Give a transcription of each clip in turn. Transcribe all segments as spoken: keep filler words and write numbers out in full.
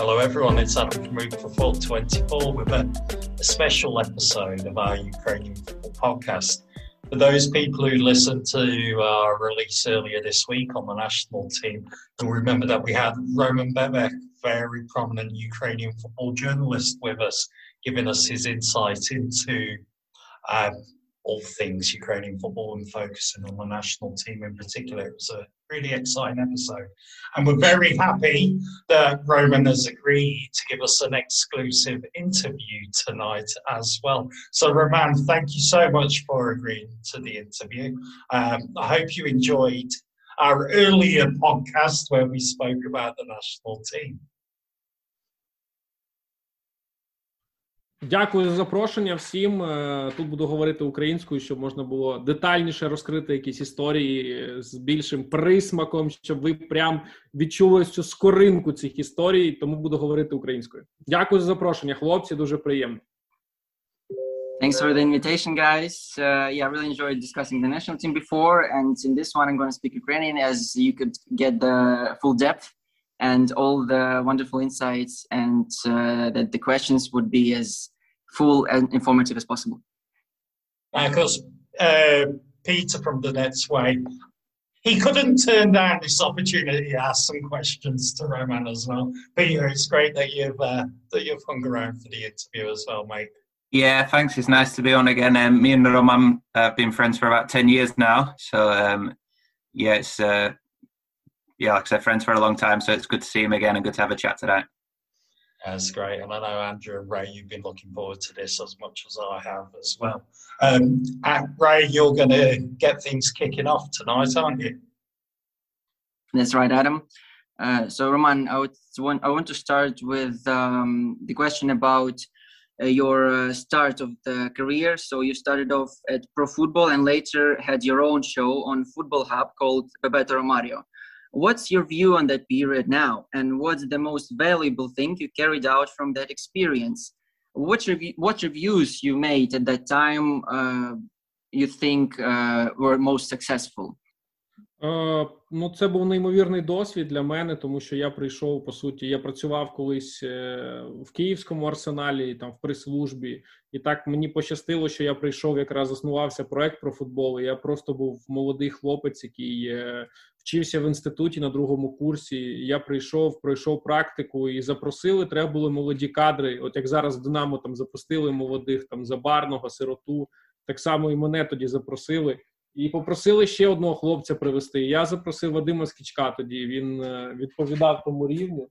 Hello everyone, it's Adam from Root for Foot twenty-four with a, a special episode of our Ukrainian football podcast. For those people who listened to our release earlier this week on the national team, you'll remember that we had Roman Bebek, very prominent Ukrainian football journalist, with us, giving us his insight into um, all things Ukrainian football and focusing on the national team in particular. It was a really exciting episode. And we're very happy that Roman has agreed to give us an exclusive interview tonight as well. So Roman, thank you so much for agreeing to the interview. Um, I hope you enjoyed our earlier podcast where we spoke about the national team. Дякую за запрошення всім. Тут буду говорити українською, щоб можна було детальніше розкрити якісь історії з більшим присмаком, щоб ви прям відчули цю скоринку цих історій, тому буду говорити українською. Дякую за запрошення, хлопці, дуже приємно. Thanks for the invitation, guys. Uh, yeah, I really enjoyed discussing the national team before, and in this one I'm going to speak Ukrainian as you could get the full depth and all the wonderful insights, and uh, that the questions would be as full and informative as possible. Of course, uh, Peter from the Nets Way, he couldn't turn down this opportunity to ask some questions to Roman as well. Peter, it's great that you've uh, that you've hung around for the interview as well, mate. Yeah, thanks. It's nice to be on again. Um, me and Roman have uh, been friends for about ten years now, so um, yeah, it's uh, yeah, like I said, friends for a long time. So it's good to see him again and good to have a chat tonight. That's great. And I know, Andrew and Ray, you've been looking forward to this as much as I have as well. Um, Ray, you're going to get things kicking off tonight, aren't you? That's right, Adam. Uh, so, Roman, I, would want, I want to start with um, the question about uh, your uh, start of the career. So you started off at Pro Football and later had your own show on Football Hub called Bebeto Romario. What's your view on that period now, and what's the most valuable thing you carried out from that experience? What rev- what reviews you made at that time uh, you think uh, were most successful? Е, ну, це був неймовірний досвід для мене, тому що я прийшов, по суті, я працював колись е, в Київському Арсеналі, там в прес-службі, і так мені пощастило, що я прийшов, якраз заснувався проект про футбол, і я просто був молодий хлопець, який е, вчився в інституті на другому курсі, і я прийшов, пройшов практику і запросили, треба були молоді кадри, от як зараз в Динамо там запустили молодих, там Забарного, Сироту, так само і мене тоді запросили. І попросили ще одного хлопця привезти. Я запросив Вадима Скічка тоді, він відповідав тому рівню.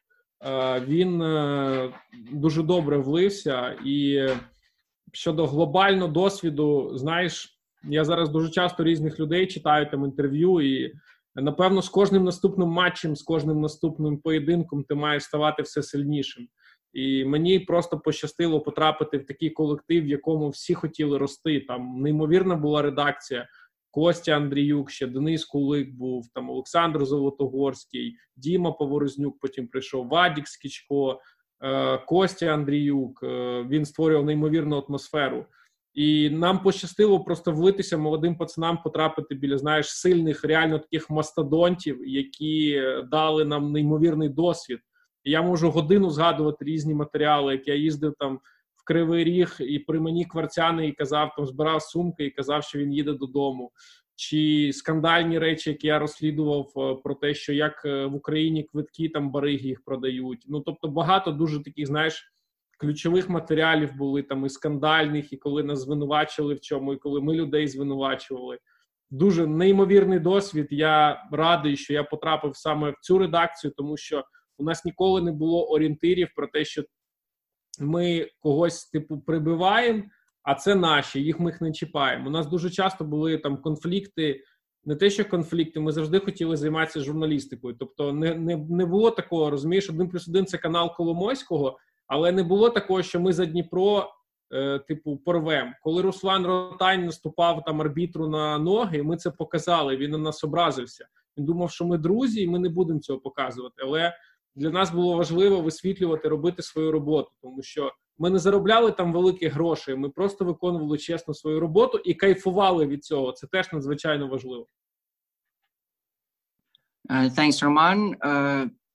Він дуже добре влився. І щодо глобального досвіду, знаєш, я зараз дуже часто різних людей читаю там інтерв'ю, і напевно з кожним наступним матчем, з кожним наступним поєдинком ти маєш ставати все сильнішим. І мені просто пощастило потрапити в такий колектив, в якому всі хотіли рости. Там неймовірна була редакція. Костя Андріюк, ще Денис Кулик був, там Олександр Золотогорський, Діма Поворознюк потім прийшов, Вадік Скічко, е, Костя Андріюк. Е, він створював неймовірну атмосферу. І нам пощастило просто влитися молодим пацанам, потрапити біля, знаєш, сильних, реально таких мастодонтів, які дали нам неймовірний досвід. Я можу годину згадувати різні матеріали, як я їздив там в Кривий Ріг, і при мені Кварцяний казав, там збирав сумки і казав, що він їде додому. Чи скандальні речі, які я розслідував про те, що як в Україні квитки, там бариги їх продають. Ну, тобто багато дуже таких, знаєш, ключових матеріалів були там і скандальних, і коли нас звинувачили в чому, і коли ми людей звинувачували. Дуже неймовірний досвід. Я радий, що я потрапив саме в цю редакцію, тому що у нас ніколи не було орієнтирів про те, що ми когось, типу, прибиваємо, а це наші, їх ми їх не чіпаємо. У нас дуже часто були там конфлікти, не те, що конфлікти, ми завжди хотіли займатися журналістикою. Тобто не, не, не було такого, розумієш, один плюс один це канал Коломойського, але не було такого, що ми за Дніпро, е, типу, порвемо. Коли Руслан Ротань наступав там арбітру на ноги, ми це показали, він на нас образився. Він думав, що ми друзі, і ми не будемо цього показувати. Але для нас було важливо висвітлювати, робити свою роботу, тому що ми не заробляли там великі гроші, ми просто виконували чесно свою роботу і кайфували від цього. Це теж надзвичайно важливо. Uh, thanks, Roman. Uh,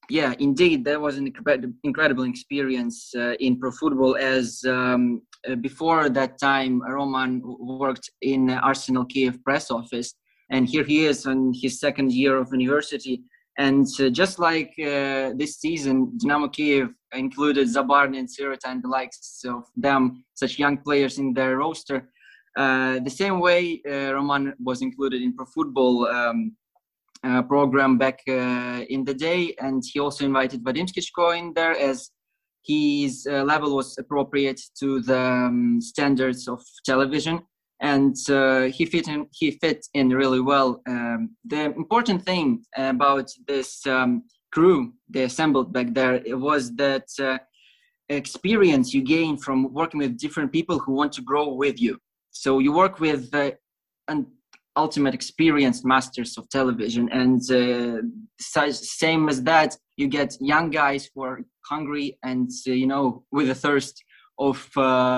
Yeah, indeed, that was an incredible, incredible experience uh, in pro football. As um, uh, before that time, Roman worked in Arsenal Kiev press office, and here he is on his second year of university. And uh, just like uh, this season, Dynamo Kiev included Zabarny and Sirota and the likes of them, such young players in their roster. Uh, the same way, uh, Roman was included in pro football um, uh, program back uh, in the day, and he also invited Vadim Skitschko in there, as his uh, level was appropriate to the um, standards of television. And uh, he fit in. He fit in really well. Um, the important thing about this um, crew they assembled back there, it was that uh, experience you gain from working with different people who want to grow with you. So you work with uh, an ultimate experienced masters of television, and uh, same as that, you get young guys who are hungry and uh, you know, with a thirst of,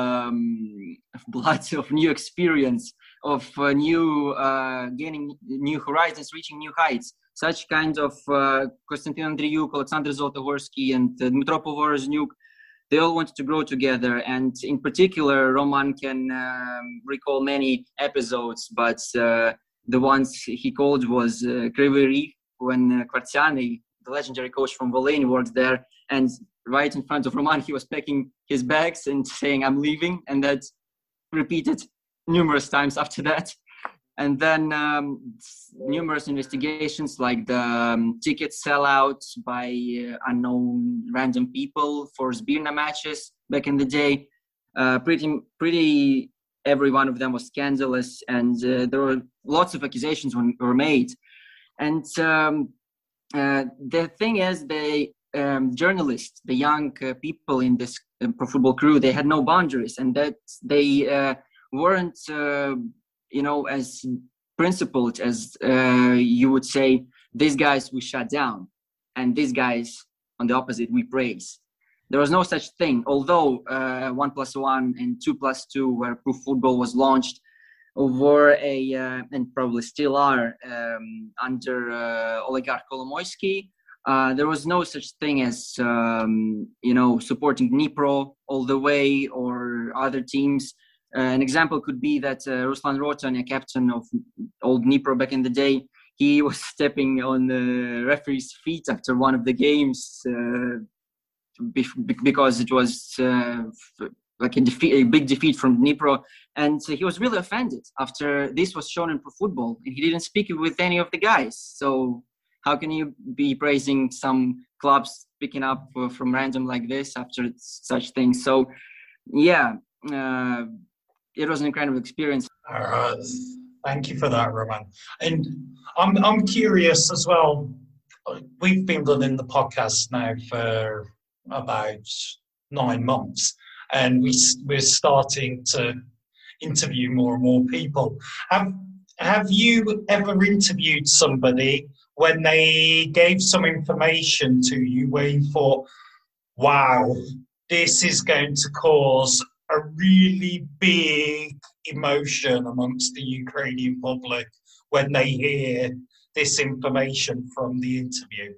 um, of blood, of new experience, of uh, new uh, gaining new horizons, reaching new heights. Such kind of uh, Konstantin Andriuk, Alexander Zolotogorsky, and uh, Dmitro Povoroznuk, they all wanted to grow together. And in particular, Roman can um, recall many episodes, but uh, the ones he called was uh, Kryvyi Rih, when uh, Kvartiany, the legendary coach from Volyn, worked there, and right in front of Roman, he was packing his bags and saying, "I'm leaving," and that repeated numerous times after that. And then um, numerous investigations, like the um, ticket sellouts by uh, unknown random people for Zbirna matches back in the day. Uh, pretty, pretty, every one of them was scandalous, and uh, there were lots of accusations when were made. And um, uh, the thing is, they um, journalists, the young uh, people in this uh, pro football crew, they had no boundaries, and that they uh, weren't. Uh, you know, as principled as uh, you would say, these guys we shut down, and these guys, on the opposite, we praise. There was no such thing, although uh, one plus one and two plus two, where pro football was launched, were a, uh, and probably still are, um, under uh, Oligarch Kolomoisky. Uh, there was no such thing as, um, you know, supporting Dnipro all the way or other teams. Uh, an example could be that uh, Ruslan Rotan, a captain of old Dnipro back in the day, he was stepping on the referee's feet after one of the games uh, be- because it was uh, like a, defeat, a big defeat from Dnipro. And uh, he was really offended after this was shown in pro football. And he didn't speak with any of the guys. So how can you be praising some clubs picking up uh, from random like this after such things? So, yeah. Uh, It was an incredible experience. All right. Thank you for that, Roman. And I'm I'm curious as well. We've been running the podcast now for about nine months, and we we're starting to interview more and more people. Have Have you ever interviewed somebody when they gave some information to you where you thought, "Wow, this is going to cause a really big emotion amongst the Ukrainian public when they hear this information from the interview"?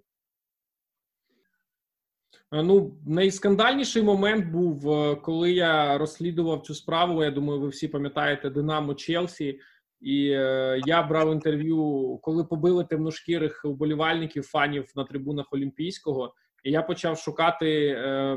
Ну, найскандальніший момент був, коли я розслідував цю справу. Я думаю, ви всі пам'ятаєте Динамо Челсі. І е, я брав інтерв'ю, коли побили темношкірих вболівальників, фанів на трибунах Олімпійського. І я почав шукати... Е,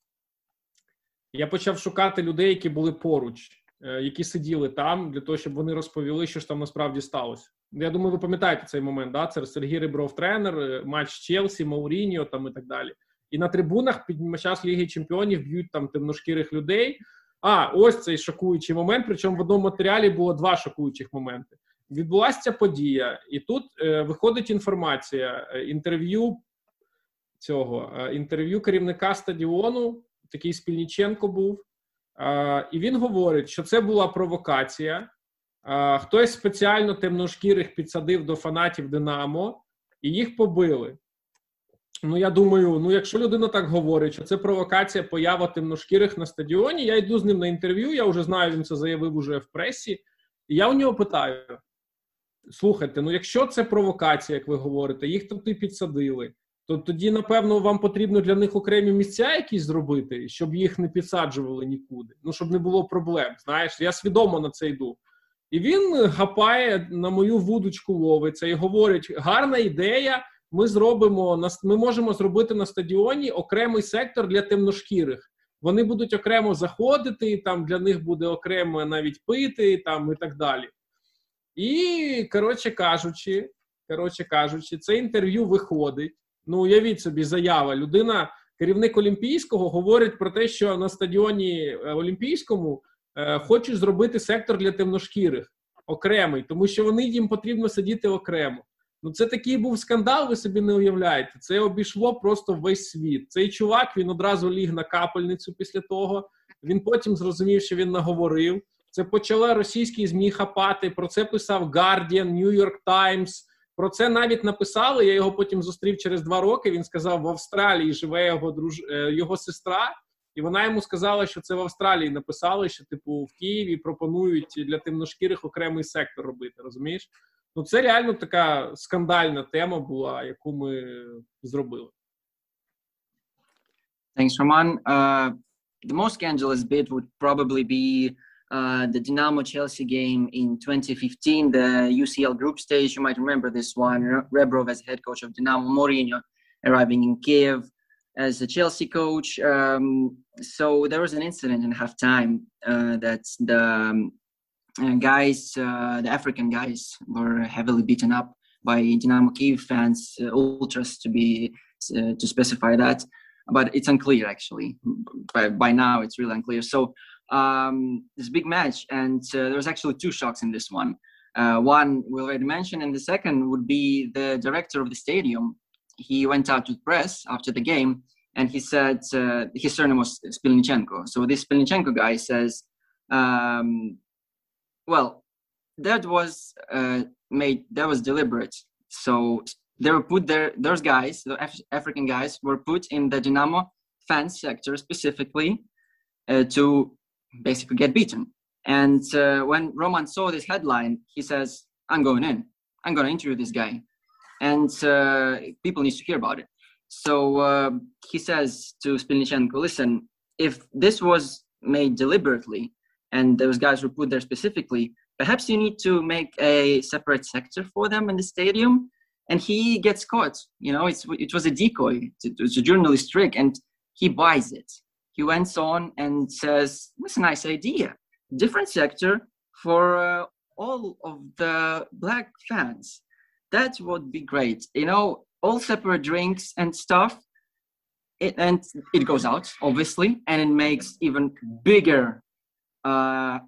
Я почав шукати людей, які були поруч, які сиділи там, для того, щоб вони розповіли, що ж там насправді сталося. Я думаю, ви пам'ятаєте цей момент, да? Це Сергій Ребров тренер, матч Челсі, Мауріньо там і так далі. І на трибунах під час Ліги Чемпіонів б'ють там темношкірих людей. А, ось цей шокуючий момент, причому в одному матеріалі було два шокуючих моменти. Відбулася ця подія, і тут е, виходить інформація, е, інтерв'ю цього, е, інтерв'ю керівника стадіону, такий Спільніченко був, е, і він говорить, що це була провокація, е, хтось спеціально темношкірих підсадив до фанатів Динамо, і їх побили. Ну, я думаю, ну, якщо людина так говорить, що це провокація, поява темношкірих на стадіоні, я йду з ним на інтерв'ю, я вже знаю, він це заявив уже в пресі, і я у нього питаю, слухайте, ну, якщо це провокація, як ви говорите, їх туди підсадили, то тоді, напевно, вам потрібно для них окремі місця якісь зробити, щоб їх не підсаджували нікуди. Ну, щоб не було проблем, знаєш. Я свідомо на це йду. І він гапає, на мою вудочку ловиться і говорить, гарна ідея, ми зробимо, ми можемо зробити на стадіоні окремий сектор для темношкірих. Вони будуть окремо заходити, там для них буде окремо навіть пити, там і так далі. І, коротше кажучи, коротше кажучи, це інтерв'ю виходить. Ну, уявіть собі, заява. Людина, керівник Олімпійського, говорить про те, що на стадіоні Олімпійському е, хочуть зробити сектор для темношкірих. Окремий. Тому що вони, їм потрібно сидіти окремо. Ну, це такий був скандал, ви собі не уявляєте. Це обійшло просто весь світ. Цей чувак, він одразу ліг на капельницю після того. Він потім зрозумів, що він наговорив. Це почали російські ЗМІ хапати. Про це писав Guardian, New York Times. Про це навіть написали. Я його потім зустрів через два роки. Він сказав, в Австралії живе його, друж... його сестра. І вона йому сказала, що це в Австралії написали, що, типу, в Києві пропонують для темношкірих окремий сектор робити, розумієш? Ну, це реально така скандальна тема була, яку ми зробили. Thanks, Roman. Uh, the most scandalous bit would probably be uh, the Dynamo-Chelsea game in twenty fifteen, the U C L group stage. You might remember this one. Rebrov as head coach of Dynamo, Mourinho arriving in Kiev as a Chelsea coach. Um, so there was an incident in halftime uh, that the um, uh, guys, uh, the African guys, were heavily beaten up by Dynamo Kiev fans, uh, ultras to be uh, to specify that, but it's unclear actually. By, by now, it's really unclear. So um, this big match, and uh, there was actually two shocks in this one. Uh, one we already mentioned, and the second would be the director of the stadium. He went out to the press after the game, and he said uh, his surname was Spilnichenko. So this Spilnichenko guy says, um, "Well, that was uh, made. That was deliberate. So they were put there. Those guys, the Af- African guys, were put in the Dynamo fan sector specifically uh, to basically get beaten. And uh, when Roman saw this headline, he says, "I'm going in. I'm going to interview this guy." And uh, people need to hear about it. So uh, he says to Spilnichenko, listen, if this was made deliberately and those guys were put there specifically, perhaps you need to make a separate sector for them in the stadium. And he gets caught. You know, it's, it was a decoy. It was a journalist trick, and he buys it. He went on and says, that's a nice idea. Different sector for uh, all of the black fans. That would be great. You know, all separate drinks and stuff. It, and it goes out, obviously, and it makes even bigger uh,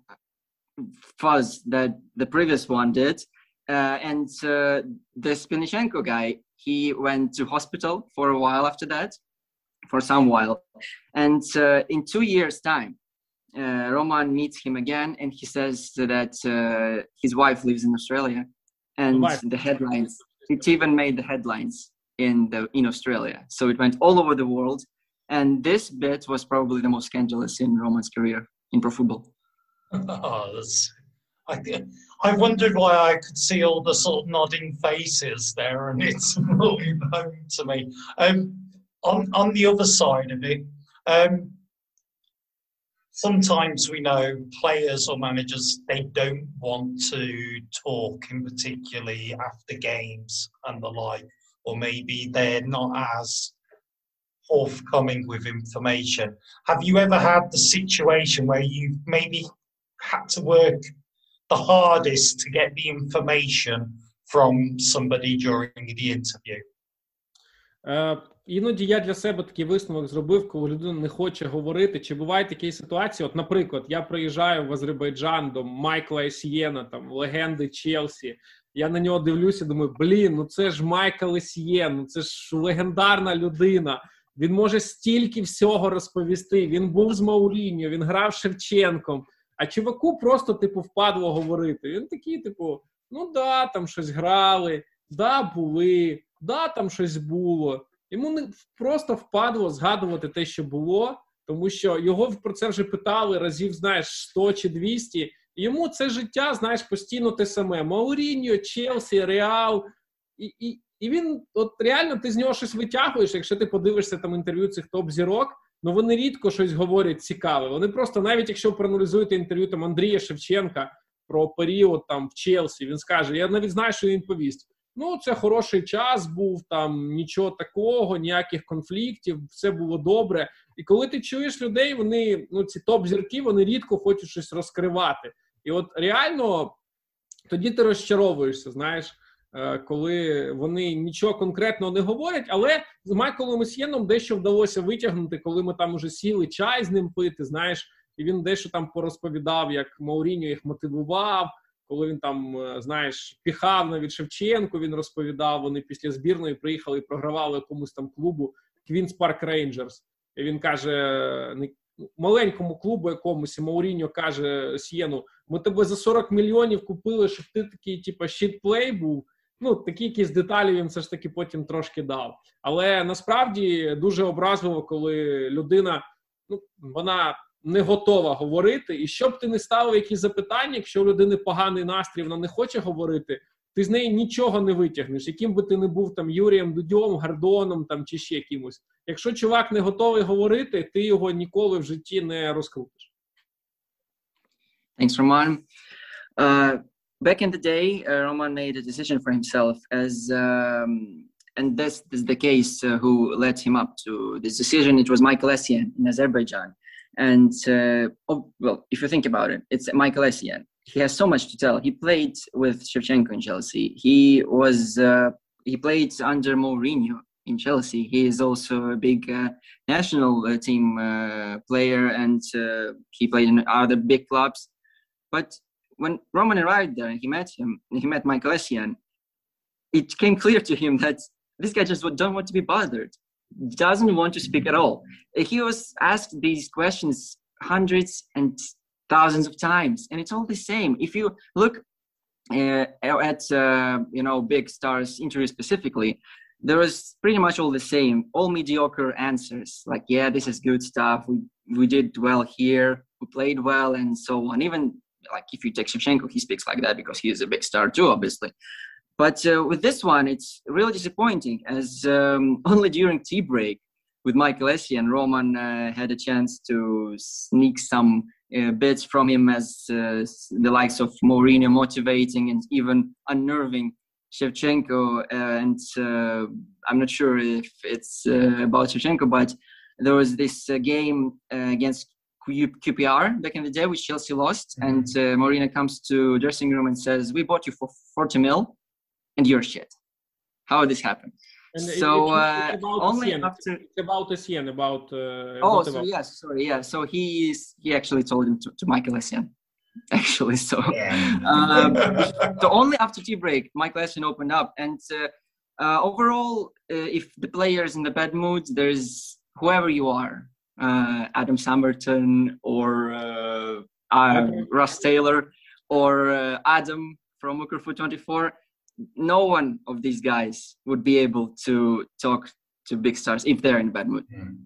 fuzz that the previous one did. Uh, and uh, the Spilnichenko guy, he went to hospital for a while after that, for some while. And uh, in two years' time, uh, Roman meets him again, and he says that uh, his wife lives in Australia. And the headlines, it even made the headlines in the in Australia. So it went all over the world. And this bit was probably the most scandalous in Roman's career in pro football. Oh, that's, I, I wondered why I could see all the sort of nodding faces there, and it's really home to me. Um, on, on the other side of it, um, sometimes we know players or managers, they don't want to talk in particularly after games and the like, or maybe they're not as forthcoming with information. Have you ever had the situation where you maybe had to work the hardest to get the information from somebody during the interview? Uh, Іноді я для себе такий висновок зробив, коли людина не хоче говорити. Чи бувають такі ситуації? От, наприклад, я приїжджаю в Азербайджан до Майкла Есьєна, там, легенди Челсі. Я на нього дивлюся і думаю, блін, ну це ж Майкл Есьєн, ну це ж легендарна людина. Він може стільки всього розповісти. Він був з Мауріньо, він грав Шевченком. А чуваку просто, типу, впадло говорити. Він такий, типу, ну да, там щось грали, да, були, да, там щось було. Йому не просто впадло згадувати те, що було, тому що його про це вже питали разів, знаєш, сто чи двісті. І йому це життя, знаєш, постійно те саме. Мауріньо, Челсі, Реал. І, і, і він, от реально, ти з нього щось витягуєш, якщо ти подивишся там інтерв'ю цих топ-зірок, ну вони рідко щось говорять цікаве. Вони просто, навіть якщо проаналізуєте інтерв'ю там Андрія Шевченка про період там в Челсі, він скаже, я навіть знаю, що він повість. Ну, це хороший час був, там нічого такого, ніяких конфліктів, все було добре. І коли ти чуєш людей, вони, ну, ці топ-зірки, вони рідко хочуть щось розкривати. І от реально тоді ти розчаровуєшся, знаєш, коли вони нічого конкретного не говорять, але з Майклом Есьєном дещо вдалося витягнути, коли ми там уже сіли чай з ним пити, знаєш, і він дещо там порозповідав, як Мауріньо їх мотивував, коли він там, знаєш, піхав навіть Шевченку, він розповідав, вони після збірної приїхали і програвали якомусь там клубу Queen's Park Rangers. І він каже, маленькому клубу якомусь, і Мауріньо каже Есьєну, ми тебе за сорок мільйонів купили, щоб ти такий, типа, щитплей був. Ну, такі якісь деталі він все ж таки потім трошки дав. Але насправді дуже образливо, коли людина, ну, вона не готова говорити. І щоб ти не ставив якісь запитання, якщо у людини поганий настрій, вона не хоче говорити, ти з неї нічого не витягнеш. Яким би ти не був там Юрієм Дудьом, Гордоном там, чи ще кимось. Якщо чувак не готовий говорити, ти його ніколи в житті не розкрутиш. Thanks, Roman. Uh, back in the day, uh, Roman made a decision for himself, as um, and this is the case uh, who led him up to this decision. It was Michael Essien in Azerbaijan. And, uh, oh, well, if you think about it, it's Michael Essien. He has so much to tell. He played with Shevchenko in Chelsea. He was uh, he played under Mourinho in Chelsea. He is also a big uh, national uh, team uh, player, and uh, he played in other big clubs. But when Roman arrived there and he met him, he met Michael Essien, it became clear to him that this guy just don't want to be bothered, doesn't want to speak at all. He was asked these questions hundreds and thousands of times, and it's all the same. If you look uh, at uh, you know, big stars interviews specifically, there was pretty much all the same, all mediocre answers. Like, yeah, this is good stuff. We we did well here. We played well, and so on. Even like if you take Shevchenko, he speaks like that because he is a big star too, obviously. But uh, with this one, it's really disappointing, as um, only during tea break with Michael Essien, Roman uh, had a chance to sneak some uh, bits from him, as uh, the likes of Mourinho motivating and even unnerving Shevchenko. Uh, and uh, I'm not sure if it's uh, about Shevchenko, but there was this uh, game uh, against Q P R back in the day, which Chelsea lost. Mm-hmm. And uh, Mourinho comes to dressing room and says, "We bought you for forty mil. And you're shit." How did this happen? And so it's, it's uh, only Essien. after it's about Essien, about uh, oh, so about... yes, sorry, yeah. So he is, he actually told him to, to Michael Essien, actually. So, yeah. um, so only after tea break, Michael Essien opened up, and uh, uh, overall, uh, if the player is in the bad mood, there's whoever you are, uh, Adam Samberton or uh, uh, Russ Taylor or uh, Adam from Ukrfu twenty-four. No one of these guys would be able to talk to big stars if they're in a bad mood.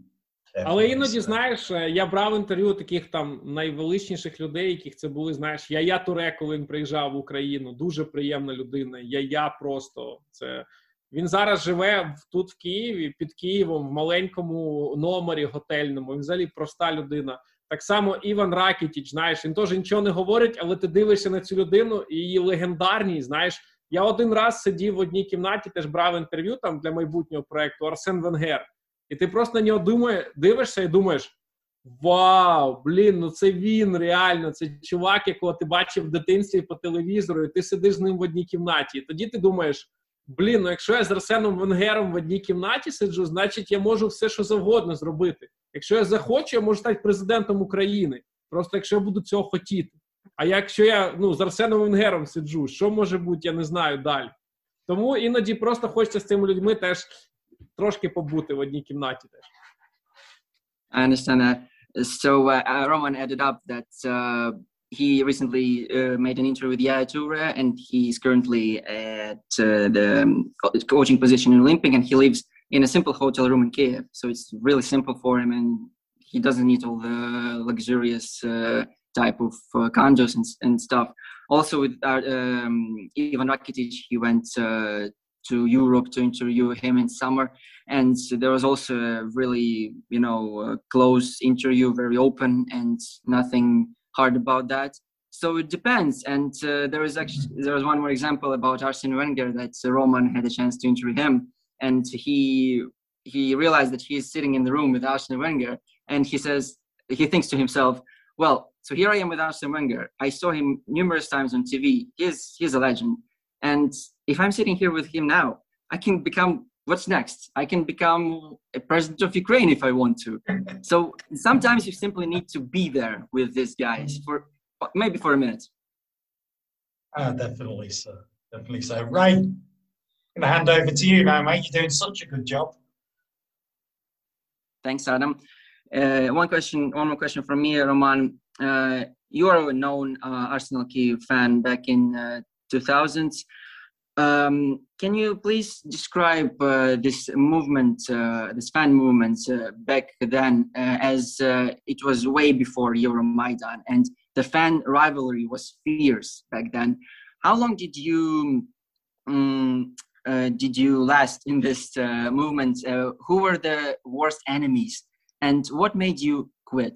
Але іноді, знаєш, я брав інтерв'ю таких там найвеличніших людей, яких це були, знаєш, Яя Туре, коли він приїжджав в Україну, дуже приємна людина, Яя просто, це... Він зараз живе тут в Києві, під Києвом, в маленькому номері готельному, він взагалі проста людина. Так само Іван Ракітіч, знаєш, він теж нічого не говорить, але ти дивишся на цю людину і її легендарність, знаєш. Я один раз сидів в одній кімнаті, теж брав інтерв'ю там для майбутнього проєкту Арсен Венгер. І ти просто на нього думає, дивишся і думаєш, вау, блін, ну це він реально, це чувак, якого ти бачив в дитинстві по телевізору, і ти сидиш з ним в одній кімнаті. І тоді ти думаєш, блін, ну якщо я з Арсеном Венгером в одній кімнаті сиджу, значить я можу все, що завгодно зробити. Якщо я захочу, я можу стати президентом України. Просто якщо я буду цього хотіти. А якщо я, ну, з Арсеном Венгером сиджу, що може бути, я не знаю, далі. Тому іноді просто хочеться з цими людьми теж трошки побути в одній кімнаті теж. I understand that. So uh, Roman added up that uh, he recently uh, made an interview with Yaya Toure, and he's currently at uh, the coaching position in Olympic, and he lives in a simple hotel room in Kiev. So it's really simple for him, and he doesn't need all the luxurious uh, type of uh, condos and, and stuff. Also with uh, um, Ivan Rakitic, he went uh, to Europe to interview him in summer. And there was also a really, you know, uh, close interview, very open and nothing hard about that. So it depends. And uh, there was actually, there was one more example about Arsene Wenger that uh, Roman had a chance to interview him. And he, he realized that he is sitting in the room with Arsene Wenger. And he says, he thinks to himself, well, so here I am with Arsene Wenger. I saw him numerous times on T V. He's, he's a legend. And if I'm sitting here with him now, I can become, what's next? I can become a president of Ukraine if I want to. So sometimes you simply need to be there with these guys for maybe for a minute. Ah, definitely, sir. Definitely, sir. Ray, I'm going to hand over to you now, mate. You're doing such a good job. Thanks, Adam. Uh, one question, one more question from me, Roman. Uh, you are a known uh, Arsenal Kyiv fan back in uh, two thousands. Um, can you please describe uh, this movement, uh, this fan movement uh, back then, uh, as uh, it was way before Euromaidan, and the fan rivalry was fierce back then. How long did you um, uh, did you last in this uh, movement? Uh, who were the worst enemies, and what made you quit?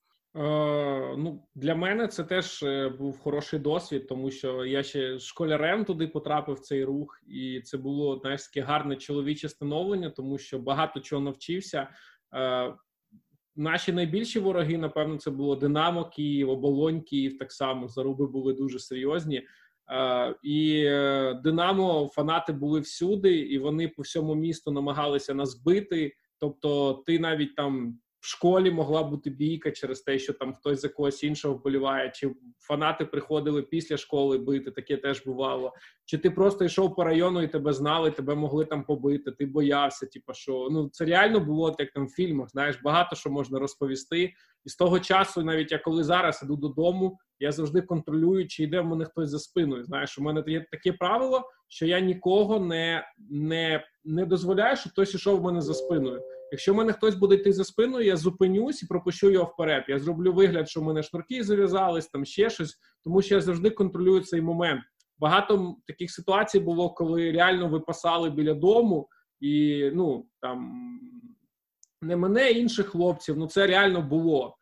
Е, ну, для мене це теж був хороший досвід, тому що я ще школярем туди потрапив в цей рух, і це було, знаєш, таке гарне чоловіче становлення, тому що багато чого навчився. Е, наші найбільші вороги, напевно, це було Динамо Київ, Оболонь Київ, так само, заруби були дуже серйозні. Е, і Динамо фанати були всюди, і вони по всьому місту намагалися нас бити, тобто ти навіть там в школі могла бути бійка через те, що там хтось за когось іншого вболіває, чи фанати приходили після школи бити, таке теж бувало. Чи ти просто йшов по району і тебе знали, тебе могли там побити, ти боявся, типу, що, ну, це реально було, як там в фільмах, знаєш, багато що можна розповісти. І з того часу, навіть я коли зараз іду додому, я завжди контролюю, чи йде в мене хтось за спиною. Знаєш, у мене є таке правило, що я нікого не, не, не дозволяю, щоб хтось йшов в мене за спиною. Якщо в мене хтось буде йти за спиною, я зупинюсь і пропущу його вперед. Я зроблю вигляд, що в мене шнурки зав'язались, там ще щось, тому що я завжди контролюю цей момент. Багато таких ситуацій було, коли реально випасали біля дому, і, ну, там, не мене, інших хлопців, ну, це реально було.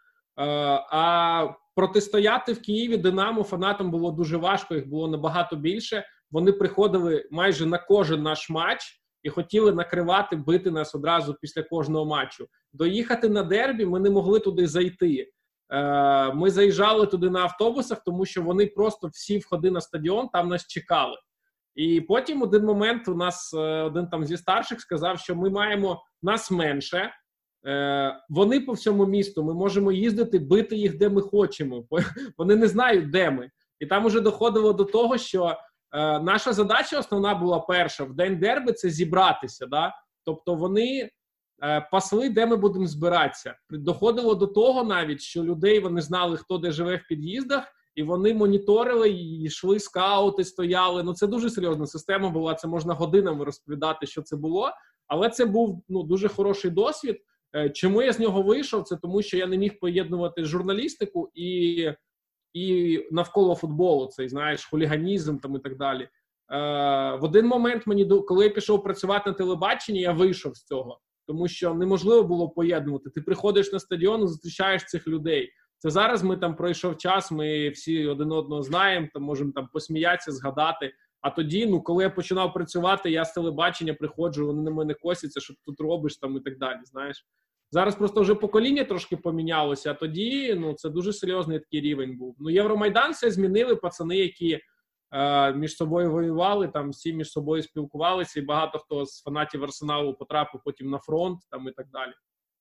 А протистояти в Києві Динамо фанатам було дуже важко, їх було набагато більше. Вони приходили майже на кожен наш матч, і хотіли накривати, бити нас одразу після кожного матчу. Доїхати на дербі ми не могли туди зайти. Е, ми заїжджали туди на автобусах, тому що вони просто всі входи на стадіон, там нас чекали. І потім один момент у нас один там зі старших сказав, що ми маємо, нас менше, е, вони по всьому місту, ми можемо їздити, бити їх де ми хочемо. Вони не знають, де ми. І там уже доходило до того, що Е, наша задача основна була перша, в день дерби, це зібратися, да? Тобто вони е, пасли, де ми будемо збиратися. Доходило до того навіть, що людей, вони знали, хто де живе в під'їздах, і вони моніторили, і йшли скаути, стояли. Ну, це дуже серйозна система була, це можна годинами розповідати, що це було, але це був, ну, дуже хороший досвід. Е, чому я з нього вийшов? Це тому, що я не міг поєднувати журналістику і... і навколо футболу, цей, знаєш, хуліганізм там і так далі. Е, в один момент мені, коли я пішов працювати на телебаченні, я вийшов з цього, тому що неможливо було поєднувати. Ти приходиш на стадіон і зустрічаєш цих людей. Це зараз ми там пройшов час, ми всі один одного знаємо, там можемо там посміятися, згадати. А тоді, ну, коли я починав працювати, я з телебачення приходжу, вони на мене косяться, що ти тут робиш там і так далі, знаєш. Зараз просто вже покоління трошки помінялося, а тоді, ну, це дуже серйозний такий рівень був. Ну, Євромайдан все змінили, пацани, які е, між собою воювали, там всі між собою спілкувалися, і багато хто з фанатів Арсеналу потрапив потім на фронт, там і так далі.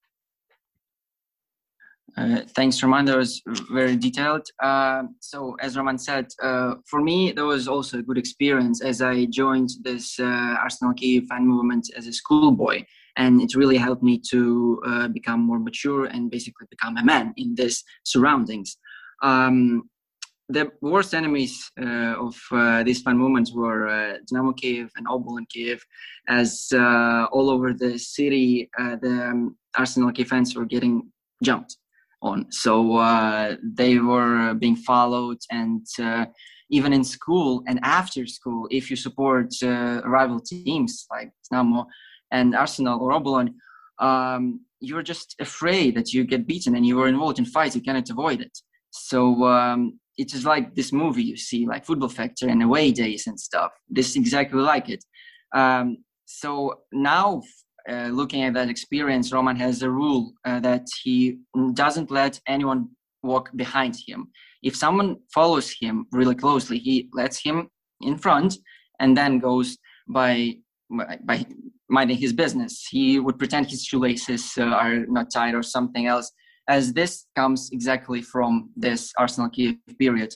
Uh, thanks, Roman. That was very detailed. Uh, so, as Roman said, uh, for me, that was also a good experience as I joined this uh, Arsenal Kyiv fan movement as a schoolboy. And it really helped me to uh, become more mature and basically become a man in these surroundings. Um, the worst enemies uh, of uh, these fan movements were uh, Dynamo Kyiv and Obolon Kyiv, as uh, all over the city, uh, the um, Arsenal Kyiv fans were getting jumped on. So uh, they were being followed, and uh, even in school and after school, if you support uh, rival teams like Dinamo and Arsenal or Obolon, um, you're just afraid that you get beaten and you are involved in fights. You cannot avoid it. So um, it is like this movie you see, like Football Factory and away days and stuff. This is exactly like it. Um, so now, uh, looking at that experience, Roman has a rule uh, that he doesn't let anyone walk behind him. If someone follows him really closely, he lets him in front and then goes by by minding his business. He would pretend his shoelaces uh, are not tied or something else, as this comes exactly from this Arsenal Kiev period.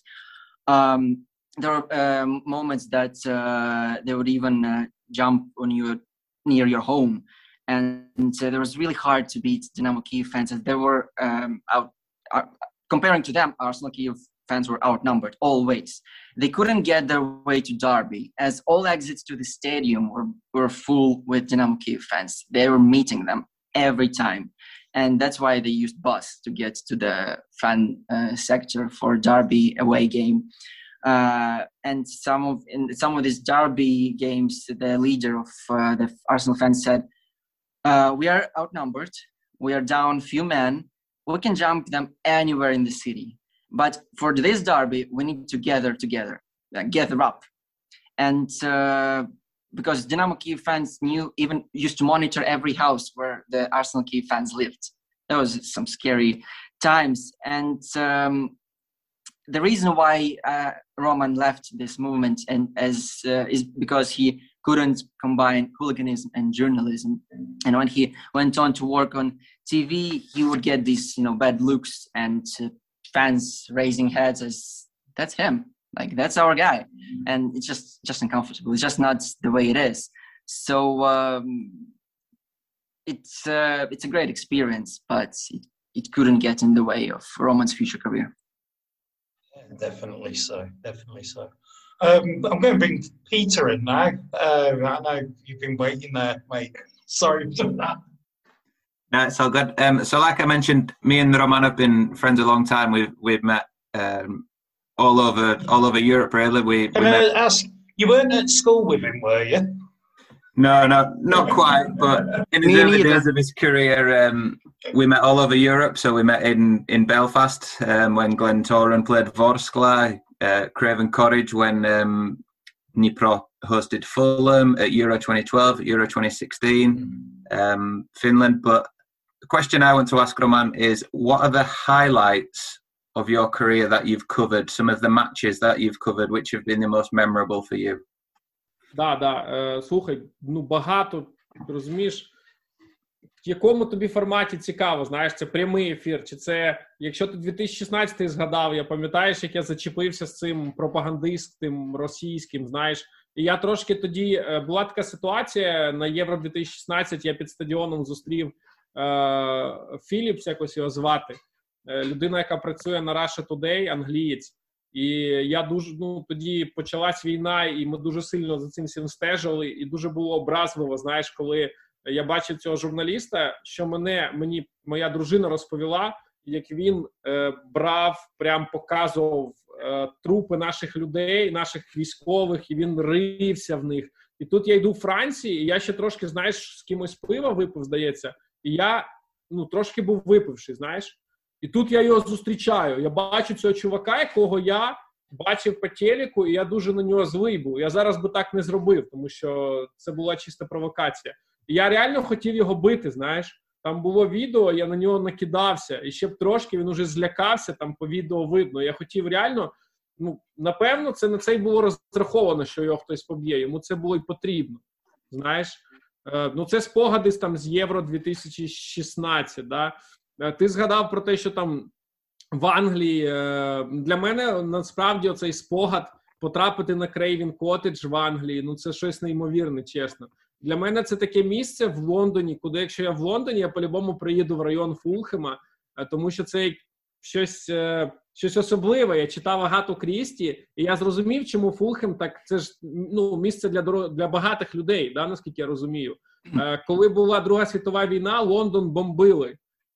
Um, there are um, moments that uh, they would even uh, jump on you near your home, and uh, it was really hard to beat Dynamo Kiev fans, as they were um, out. Uh, comparing to them, Arsenal Kiev fans were outnumbered always. They couldn't get their way to Derby, as all exits to the stadium were, were full with Dynamo Kiev fans. They were meeting them every time. And that's why they used bus to get to the fan uh, sector for Derby away game. Uh, and some of in some of these Derby games, the leader of uh, the Arsenal fans said, uh, we are outnumbered. We are down few men. We can jump them anywhere in the city. But for this Derby, we need to gather together, uh, gather up. And uh, because Dynamo Kiev fans knew, even used to monitor every house where the Arsenal Kiev fans lived. That was some scary times. And um, the reason why uh, Roman left this movement and as uh, is because he couldn't combine hooliganism and journalism. And when he went on to work on T V, he would get these, you know, bad looks and uh, fans raising heads as that's him. Like, that's our guy. And it's just, just uncomfortable. It's just not the way it is. So um, it's, uh, it's a great experience, but it, it couldn't get in the way of Roman's future career. Yeah, definitely so. Definitely so. Um, I'm going to bring Peter in now. Uh, I know you've been waiting there, mate. Sorry for that. No, it's all good. Um, so like I mentioned, me and Roman have been friends a long time. We've, we've met um, all over all over Europe, really. We, Can we I met... ask, you weren't at school with him, were you? No, no, not quite. But in the early days of his career, um, we met all over Europe. So we met in, in Belfast um, when Glenn Toran played Vorskla, uh, Craven Cottage when um, Dnipro hosted Fulham, at Euro twenty twelve, Euro twenty sixteen, um, Finland. But the question I want to ask Roman is, what are the highlights of your career that you've covered, some of the matches that you've covered, which have been the most memorable for you? Да, да. Е, слухай, ну багато, розумієш, в якому тобі форматі цікаво, знаєш, це прямий ефір, чи це, якщо ти дві тисячі шістнадцятий згадав, я пам'ятаєш, як я зачепився з цим пропагандистом російським, знаєш, і я трошки тоді, е, була така ситуація, на Євро дві тисячі шістнадцять я під стадіоном зустрів е, Філіпс, якось його звати, е, людина, яка працює на Russia Today, англієць. І я дуже, ну, тоді почалась війна, і ми дуже сильно за цим всім стежили, і дуже було образливо, знаєш, коли я бачив цього журналіста, що мене, мені моя дружина розповіла, як він е, брав, прям показував е, трупи наших людей, наших військових, і він рився в них. І тут я йду в Франції, і я ще трошки, знаєш, з кимось пива випив, здається, і я, ну, трошки був випивший, знаєш. І тут я його зустрічаю, я бачу цього чувака, якого я бачив по телеку, і я дуже на нього злий був. Я зараз би так не зробив, тому що це була чиста провокація. І я реально хотів його бити, знаєш. Там було відео, я на нього накидався, і ще б трошки він уже злякався, там по відео видно. Я хотів реально, ну, напевно, це на це й було розраховано, що його хтось поб'є. Йому це було й потрібно, знаєш. Е, ну, це спогади там з Євро дві тисячі шістнадцять, да. Ти згадав про те, що там в Англії, для мене насправді оцей спогад потрапити на Craven Cottage в Англії, ну це щось неймовірне, чесно. Для мене це таке місце в Лондоні, куди якщо я в Лондоні, я по-любому приїду в район Фулхема, тому що це щось, щось особливе. Я читав Агату Крісті, і я зрозумів, чому Фулхем так, це ж, ну, місце для, для багатих людей, да, наскільки я розумію. Коли була Друга світова війна, Лондон бомбили.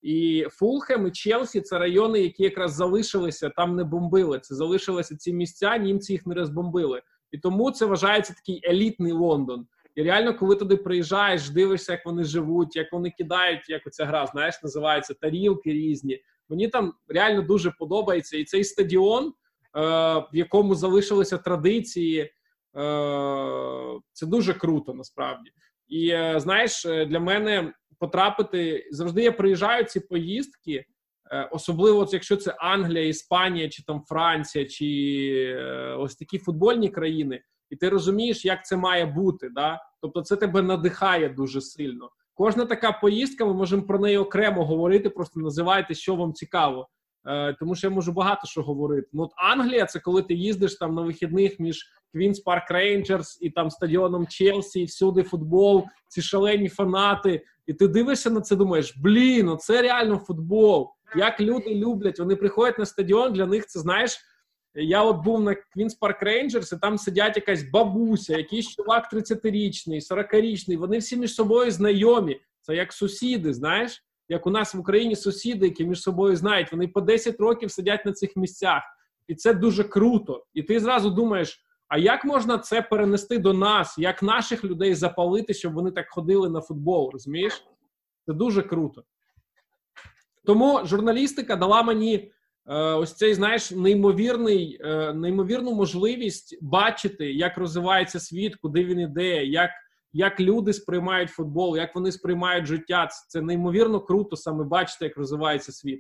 І Фулхем і Челсі – це райони, які якраз залишилися, там не бомбили. Це залишилися ці місця, німці їх не розбомбили. І тому це вважається такий елітний Лондон. І реально, коли туди приїжджаєш, дивишся, як вони живуть, як вони кидають, як оця гра, знаєш, називається, тарілки різні. Мені там реально дуже подобається. І цей стадіон, е, в якому залишилися традиції, е, це дуже круто, насправді. І, е, знаєш, для мене потрапити, завжди я приїжджаю ці поїздки, е, особливо якщо це Англія, Іспанія, чи там Франція, чи е, ось такі футбольні країни, і ти розумієш, як це має бути, да? Тобто це тебе надихає дуже сильно. Кожна така поїздка, ми можемо про неї окремо говорити, просто називайте, що вам цікаво. Е, тому що я можу багато що говорити. Ну, от Англія – це коли ти їздиш там на вихідних між Queen's Park Rangers і там стадіоном Челсі, і всюди футбол, ці шалені фанати. І ти дивишся на це, думаєш, блін, ну це реально футбол. Як люди люблять, вони приходять на стадіон, для них це, знаєш, я от був на Queen's Park Rangers, і там сидять якась бабуся, якийсь чувак тридцятирічний, сорокарічний, вони всі між собою знайомі. Це як сусіди, знаєш? Як у нас в Україні сусіди, які між собою знають, вони по десять років сидять на цих місцях. І це дуже круто. І ти зразу думаєш, а як можна це перенести до нас? Як наших людей запалити, щоб вони так ходили на футбол, розумієш? Це дуже круто. Тому журналістика дала мені е, ось цей, знаєш, неймовірний, е, неймовірну можливість бачити, як розвивається світ, куди він іде, як, як люди сприймають футбол, як вони сприймають життя. Це неймовірно круто саме бачити, як розвивається світ.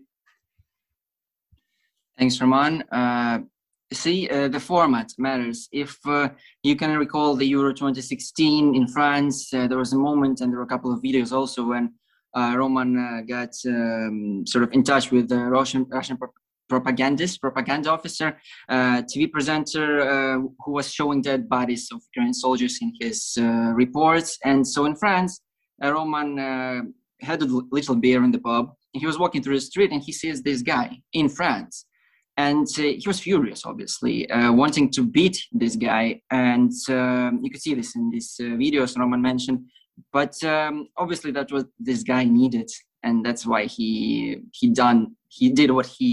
Thanks, Roman. Uh, see, uh, the format matters. If uh, you can recall the Euro twenty sixteen in France, uh, there was a moment, and there were a couple of videos also when uh, Roman uh, got um, sort of in touch with the Russian Russian pro- propagandist, propaganda officer, uh, T V presenter uh, who was showing dead bodies of Ukrainian soldiers in his uh, reports. And so in France, uh, Roman uh, had a little beer in the pub. He was walking through the street, and he sees this guy in France. And uh, he was furious, obviously, uh, wanting to beat this guy. And um, you could see this in these uh, videos Roman mentioned. But um, obviously that was this guy needed. And that's why he he done, he did what he,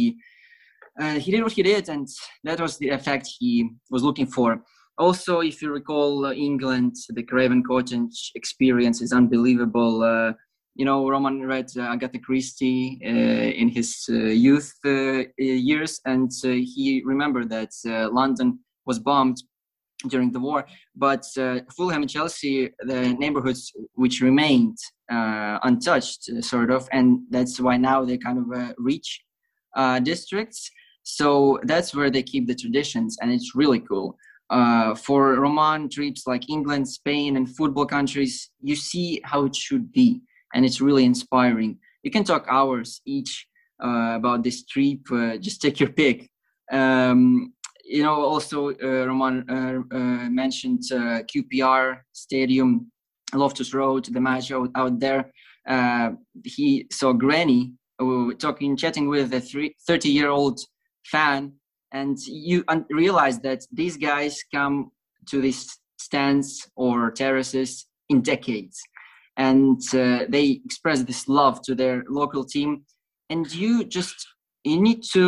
uh, he did what he did. And that was the effect he was looking for. Also, if you recall uh, England, the Craven Cottage experience is unbelievable. Uh, You know, Roman read uh, Agatha Christie uh, in his uh, youth uh, years, and uh, he remembered that uh, London was bombed during the war. But uh, Fulham and Chelsea, the neighborhoods which remained uh, untouched, uh, sort of, and that's why now they're kind of uh, rich uh, districts. So that's where they keep the traditions, and it's really cool. Uh, for Roman trips like England, Spain, and football countries, you see how it should be. And it's really inspiring. You can talk hours each uh, about this trip. Uh, just take your pick. Um, you know, also uh, Roman uh, uh, mentioned uh, Q P R Stadium, Loftus Road, the match out, out there. Uh, he saw Granny uh, talking, chatting with a thirty-year-old fan, and you un- realize that these guys come to these stands or terraces in decades. And uh, they express this love to their local team, and you just you need to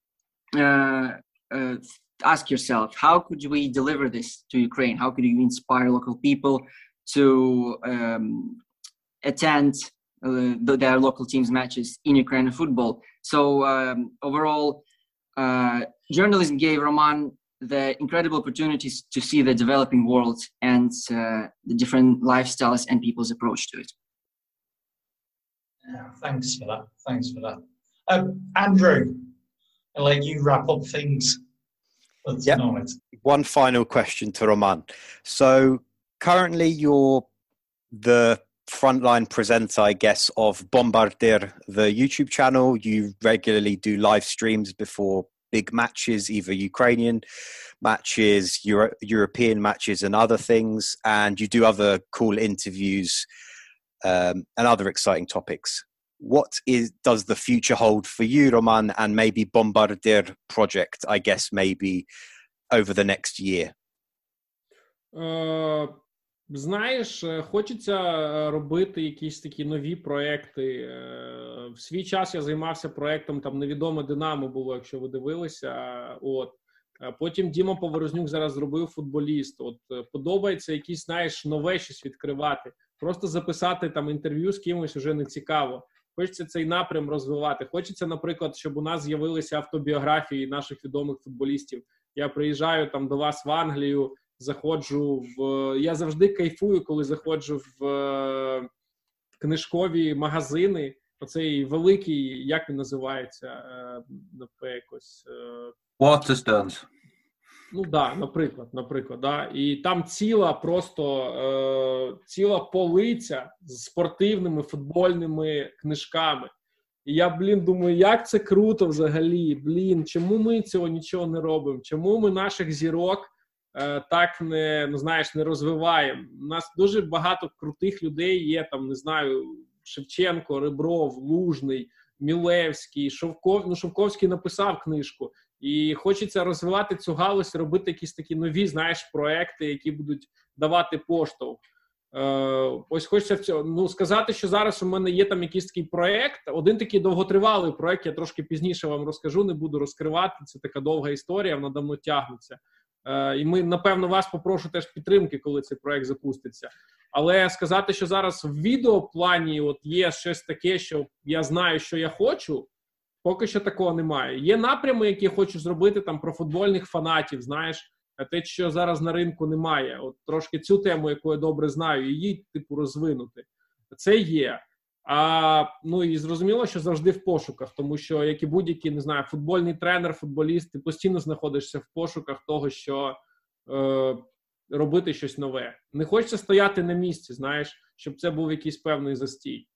uh, uh, ask yourself, how could we deliver this to Ukraine? How could you inspire local people to um, attend uh, their local teams' matches in Ukrainian football? So um, overall, uh, journalism gave Roman the incredible opportunities to see the developing world and uh, the different lifestyles and people's approach to it. Yeah, thanks for that. Thanks for that. Um, Andrew, I'll let you wrap up things for tonight. Yep. One final question to Roman. So currently you're the frontline presenter, I guess, of Bombardir, the YouTube channel. You regularly do live streams before big matches, either Ukrainian matches, Euro- European matches and other things, and you do other cool interviews um, and other exciting topics. What is does the future hold for you, Roman, and maybe Bombardir project, I guess, maybe over the next year? Е, Знаєш, хочеться робити якісь такі нові проекти. В свій час я займався проектом, там «Невідоме Динамо» було, якщо ви дивилися. От. Потім Діма Поворознюк зараз зробив «Футболіст». От подобається якісь, знаєш, нове щось відкривати. Просто записати там інтерв'ю з кимось уже не цікаво. Хочеться цей напрям розвивати. Хочеться, наприклад, щоб у нас з'явилися автобіографії наших відомих футболістів. Я приїжджаю там до вас в Англію, заходжу в... Я завжди кайфую, коли заходжу в е... книжкові магазини. Оцей великий, як він називається? Е... якось... Е... Waterstones. Ну, так, да, наприклад, наприклад, да. І там ціла просто, е... ціла полиця з спортивними, футбольними книжками. І я, блін, думаю, як це круто взагалі, блін, чому ми цього нічого не робимо? Чому ми наших зірок так не, ну, знаєш, не розвиваємо. У нас дуже багато крутих людей є, там, не знаю, Шевченко, Ребров, Лужний, Мілевський, Шовков, ну, Шовковський написав книжку. І хочеться розвивати цю галузь, робити якісь такі нові, знаєш, проекти, які будуть давати поштовх. Е, ось хочеться в цьому, ну, сказати, що зараз у мене є там якийсь такий проект, один такий довготривалий проект, я трошки пізніше вам розкажу, не буду розкривати, це така довга історія, вона давно тягнеться. Uh, і ми, напевно, вас попрошу теж підтримки, коли цей проект запуститься. Але сказати, що зараз в відеоплані от є щось таке, що я знаю, що я хочу, поки що такого немає. Є напрями, які я хочу зробити там про футбольних фанатів, знаєш, те, що зараз на ринку немає. От трошки цю тему, яку я добре знаю, її, типу, розвинути. Це є. А, ну і зрозуміло, що завжди в пошуках, тому що, як і будь-який, не знаю, футбольний тренер, футболіст, ти постійно знаходишся в пошуках того, що е, робити щось нове. Не хочеться стояти на місці, знаєш, щоб це був якийсь певний застій.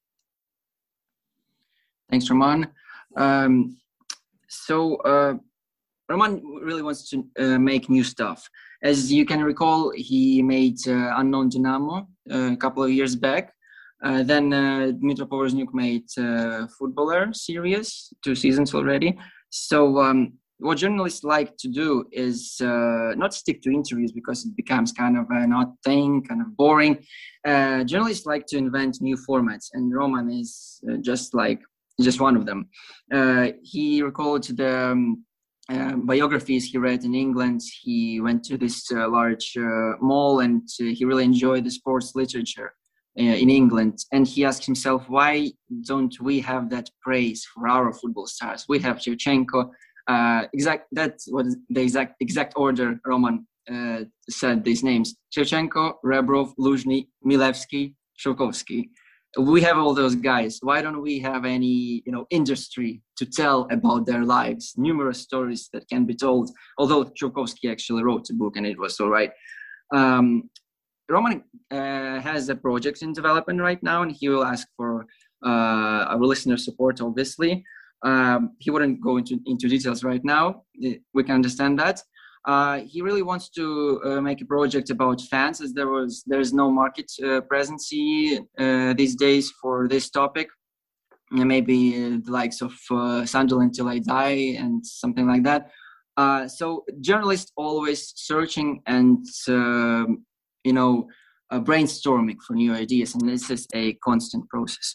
Thanks, Roman. Um, so, uh, Roman really wants to uh, make new stuff. As you can recall, he made uh, Unknown Dynamo uh, a couple of years back. Uh, then uh, Dmitro Povoznyuk made uh, Footballer series, two seasons already. So um, what journalists like to do is uh, not stick to interviews because it becomes kind of an odd thing, kind of boring. Uh, journalists like to invent new formats, and Roman is uh, just like just one of them. Uh, he recalled the um, uh, biographies he read in England. He went to this uh, large uh, mall, and uh, he really enjoyed the sports literature in England, and he asked himself, why don't we have that praise for our football stars? We have Shevchenko, uh, exact, that's what the exact exact order Roman uh, said these names: Shevchenko, Rebrov, Luzhny, Milevsky, Shevkovsky. We have all those guys. Why don't we have any, you know, industry to tell about their lives? Numerous stories that can be told, although Shevkovsky actually wrote a book and it was all right. Um, Roman uh, has a project in development right now, and he will ask for uh, our listener support, obviously. Um, he wouldn't go into, into details right now. We can understand that. Uh, he really wants to uh, make a project about fans, as there was there's no market uh, presence uh, these days for this topic. Maybe the likes of uh, Sunderland Till I Die and something like that. Uh, so journalists always searching and uh, you know, uh, brainstorming for new ideas, and this is a constant process.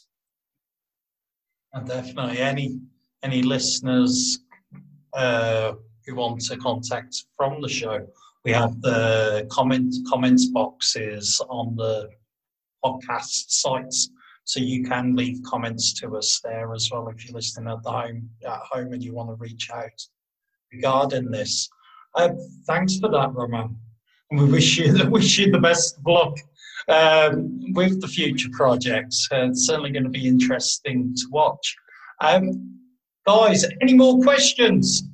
And definitely, any any listeners uh, who want to contact from the show, we have the comment comments boxes on the podcast sites, so you can leave comments to us there as well if you're listening at the home at home and you want to reach out regarding this. Uh, thanks for that, Roman. We wish you wish you the best of luck um, with the future projects. Uh, it's certainly going to be interesting to watch. Um, guys, any more questions?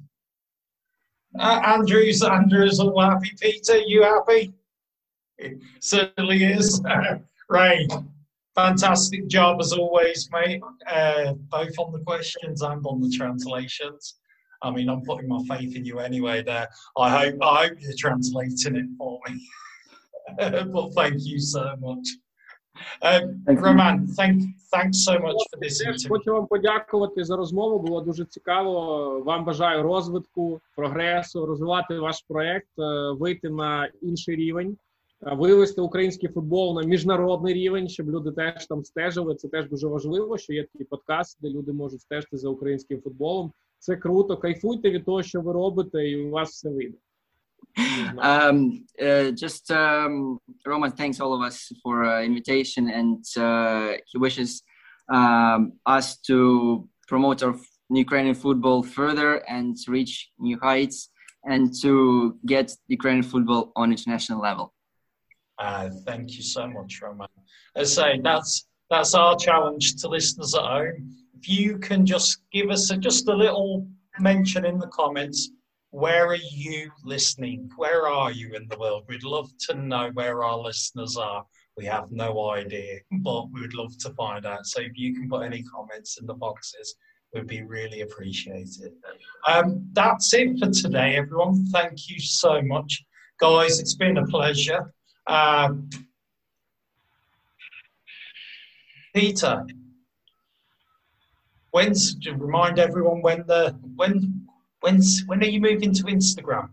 Uh, Andrew's Andrew's all happy. Peter, you happy? It certainly is. Ray, fantastic job as always, mate. Uh, both on the questions and on the translations. I mean, I'm putting my faith in you anyway there. I hope I hope you're translating it for me. But thank you so much. Um, Roman, thank, thanks so much for this interview. Хочу вам подякувати за розмову, було дуже цікаво. Вам бажаю розвитку, прогресу, розвивати ваш проєкт, вийти на інший рівень. вивести український футбол на міжнародний рівень, щоб люди теж там стежили. Це теж дуже важливо, що є такий подкаст, де люди можуть стежити за українським футболом. Це круто, кайфуйте від того, що ви робите, і у вас все вийде. Um, uh, just um, Roman thanks all of us for uh, invitation, and uh, he wishes um, us to promote our Ukrainian football further and reach new heights and to get Ukrainian football on international level. Uh, thank you so much, Roman. As I say, that's that's our challenge to listeners at home. If you can just give us a, just a little mention in the comments, where are you listening? Where are you in the world? We'd love to know where our listeners are. We have no idea, but we would love to find out. So if you can put any comments in the boxes, would be really appreciated. Um, that's it for today, everyone. Thank you so much. Guys, it's been a pleasure. Um, Peter, when's, to remind everyone when the, when, when's, when are you moving to Instagram?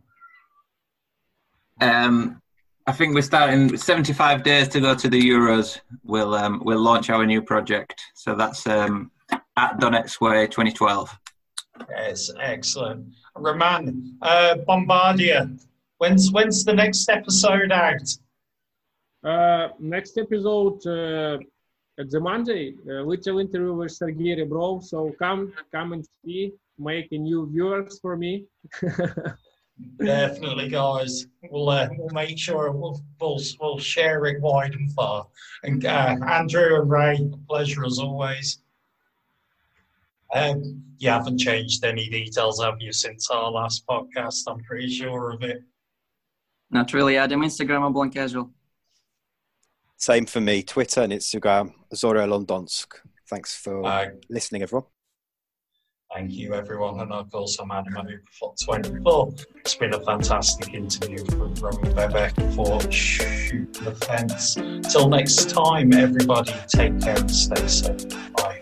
Um, I think we're starting seventy-five days to go to the Euros. We'll, um, we'll launch our new project. So that's, um, at Donetsk Way twenty twelve. Yes, excellent. Roman, uh, Bombardier, when's when's the next episode out? Uh, next episode uh, at the Monday, a little interview with Sergei Rebrov. So come, come and see, make a new viewers for me. Definitely, guys. We'll uh, we'll make sure we'll, we'll we'll share it wide and far. And uh, Andrew and Ray, a pleasure as always. Um, you haven't changed any details, have you, since our last podcast? I'm pretty sure of it. Not really, Adam. Instagram, Oblong Casual. Same for me. Twitter and Instagram, Zorya Londonsk. Thanks for uh, listening, everyone. Thank you, everyone. And of course, I'm Adam at Uberfoot twenty-four. It's been a fantastic interview with Roman Bebek for Shoot the Fence. Till next time, everybody, take care and stay safe. Bye.